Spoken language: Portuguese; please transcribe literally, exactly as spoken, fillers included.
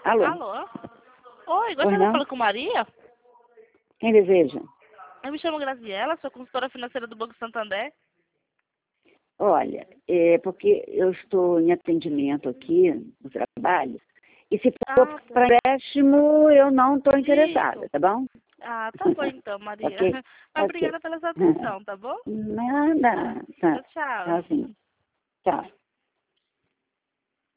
Alô? Alô? Oi, Oi, gostaria de não? falar com Maria? Quem deseja? Eu me chamo Graziela, sou consultora financeira do Banco Santander. Olha, é porque eu estou em atendimento aqui no trabalho, e se for Ah, tá. para empréstimo, eu não estou interessada, Isso. tá bom? Ah, tá bom então, Maria. Ok? Mas Ok. obrigada pela sua atenção, tá bom? Nada. Tá. Tchau, tchau. Tchauzinho. Tchau.